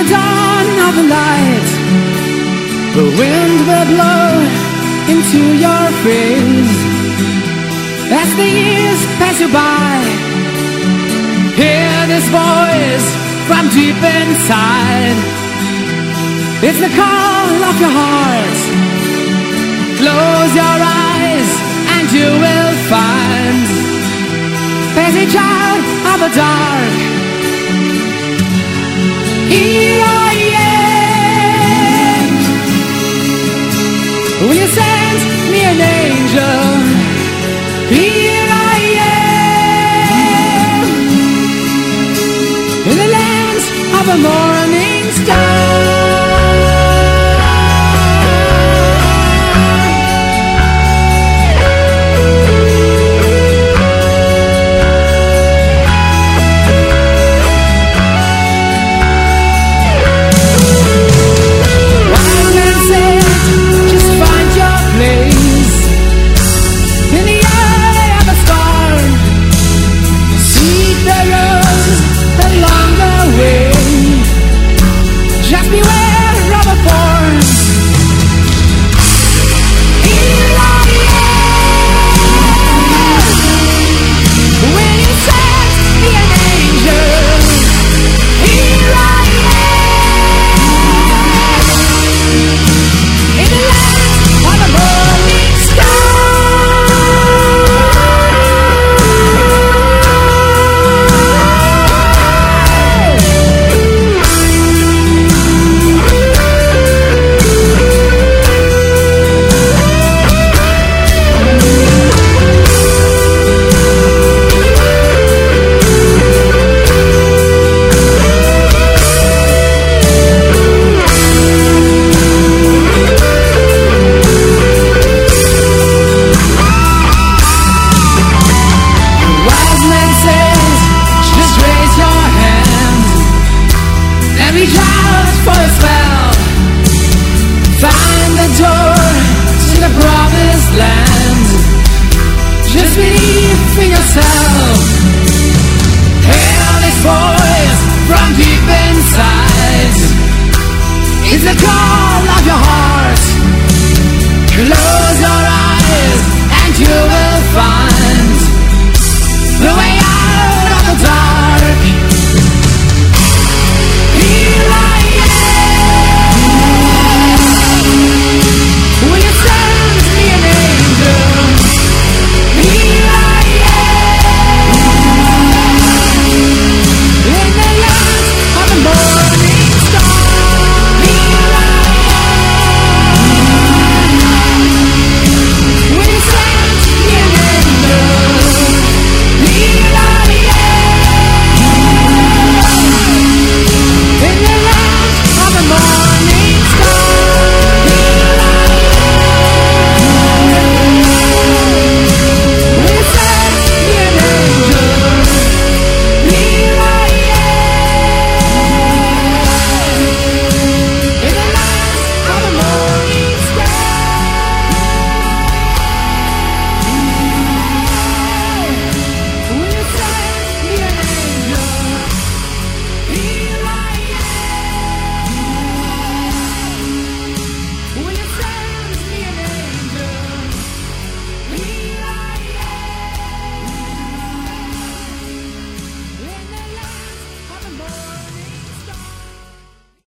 the dawn of the light, the wind will blow into your face. As the years pass you by, hear this voice from deep inside. It's the call of your heart. Close your eyes and you will find passage out of the dark. Here I am. Will you send me an angel? Here I am. In the land of a morning star. It's the call of your heart. Close your eyes and you will